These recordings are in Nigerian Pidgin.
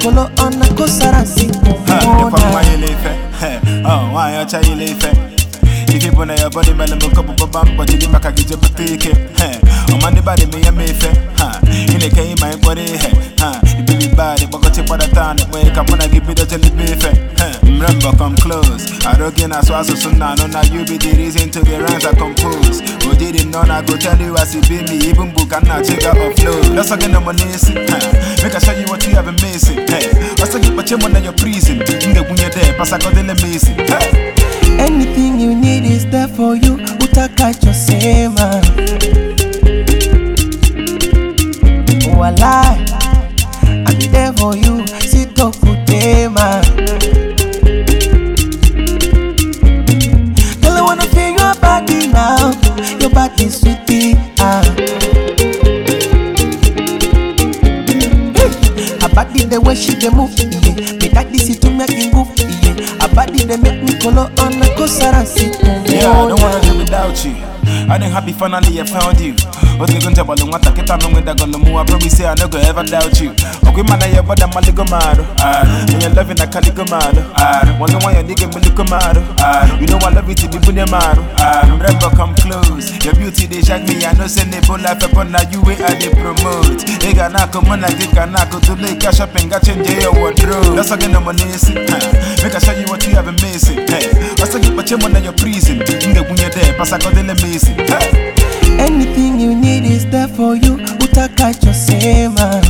colo on a cosara sipo. Oh, why are you if you put your body, man, look up a bump, but you didn't make a get up a ticket. I'm on the body, me a mayfair. In the came my body, you be bad, but got you for the town. Wake up when I give you the jelly beef. Remember, come close. I don't get as well, so soon now you be the reason to the rhymes I compose. But didn't know I go tell you as it be me, even book and not check out of flow. Let's again the money, make I show you what you have been missing. What's the but you're in your prison? In the when you're there, pass I got the missing. Anything you need is there for you. Utaka chosema. Oh, I lie. I'll be there for you. Sito kutema. Girl, I wanna feel your body now. Your body sweetie. Her body the way she dey move. Me that this is to make me move. Her body they make me color on a cosara sipo. Yeah, I don't wanna live without you. I didn't happy finally I found you. What's the gun to balloon? What I get on with the gun? I probably say I never ever doubt you. Okay, man, I but I'm a little mad. When you're loving, I can't go mad. Wonder why you're nigga me look mad. You know I love you to be put mad. Remember, come close. Your beauty they shine me. I know send a bull life upon now you wait I they promote. They got knock on I get knock to lay cash up and got change your wardrobe. That's again the money. Make I show you what you have been missing. What's the but you're in your prison? In the when you're there, pass I got the missing. Anything you need is there for you. Utaka chosema.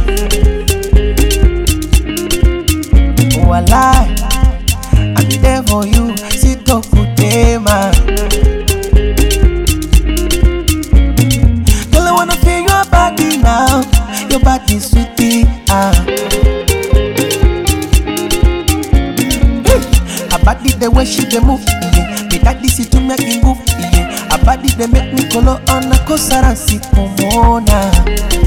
Oh, I lie. I'll be there for you. Sito kutema. Girl, I wanna feel your body now. Your body sweetie. Her body the way she dey move. Me that this is to make me move. Her body they make me color on a cosara sipo mona.